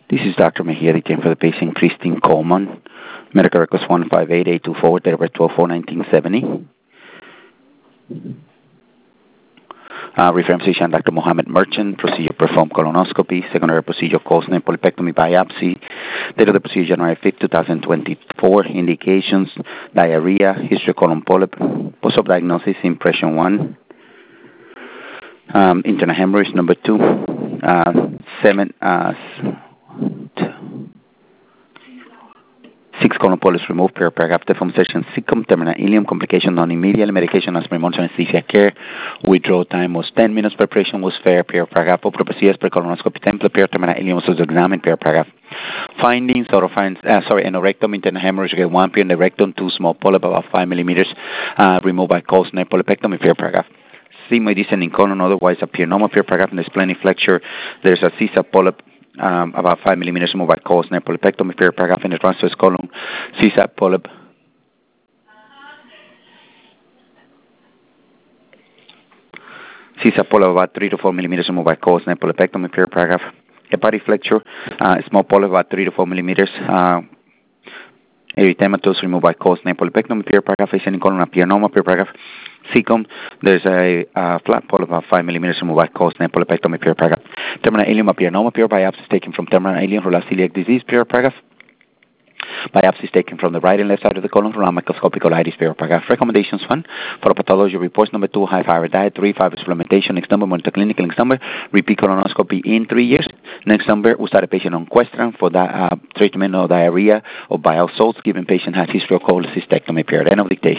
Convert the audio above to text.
This is Dr. Mejia, detained for the patient Christine Coleman. Medical records 158824, date of birth 12/4/1970. Reference physician Dr. Mohammed Merchant. Procedure performed colonoscopy. Secondary procedure Colston polypectomy biopsy. Date of the procedure January 5th, 2024. Indications: diarrhea, history of colon polyp, post-op diagnosis impression 1. Internal hemorrhage number 2. 6 colon polyps removed per paragraph. Deformation cecum, terminal ileum, complication non-immediate, medication as per monitoring anesthesia care. Withdrawal time was 10 minutes. Preparation was fair per paragraph. Procedures per colonoscopy template per terminal ileum was examined per paragraph. Findings: anorectum, internal hemorrhage grade 1 per in the rectum, 2 small polyp about 5 millimeters removed by Colston polypectomy per paragraph. Sigmoid descending colon, otherwise a piernoma per paragraph. In the splenic flexure, there's a CISA polyp about 5 millimeters removed by Colston polypectomy per paragraph. In the transverse colon, CISA polyp about 3 to 4 millimeters removed by Colston polypectomy per paragraph. Hepatic flexure, small polyp about 3 to 4 millimeters. Erythematous removed by Colston polypectomy per paragraph. Ascending colon, a piernoma per paragraph. Cecum, there's a flat polyp about 5 millimeters removed by Colston polypectomy per paragraph. Terminal ileum, a piernoma per biopsy taken from terminal ileum, celiac disease per paragraph. Biopsies taken from the right and left side of the colon, from microscopic colitis per paragraph. Recommendations: 1. For pathology reports. Number 2, high fiber diet. 3, fiber supplementation. Next number, monitor clinical. Next number, repeat colonoscopy in 3 years. Next number, we start a patient on Questran for the treatment of diarrhea or bile salts, given patient has history of cholecystectomy period. End of dictation.